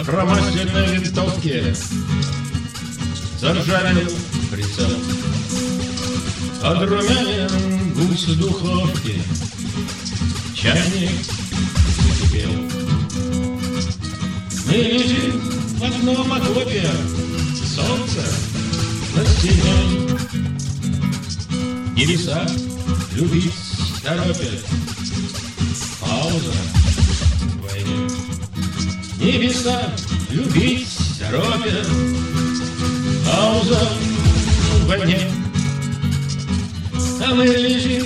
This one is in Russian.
хромостерной винтовке заржавел прицел. Подрумянин гусь в духовке, чайник закипел. Мы лежим в одном окопе, солнце на стене. Небеса любить торопят, пауза в войне. Небеса любить торопят, пауза в войне. А мы лежим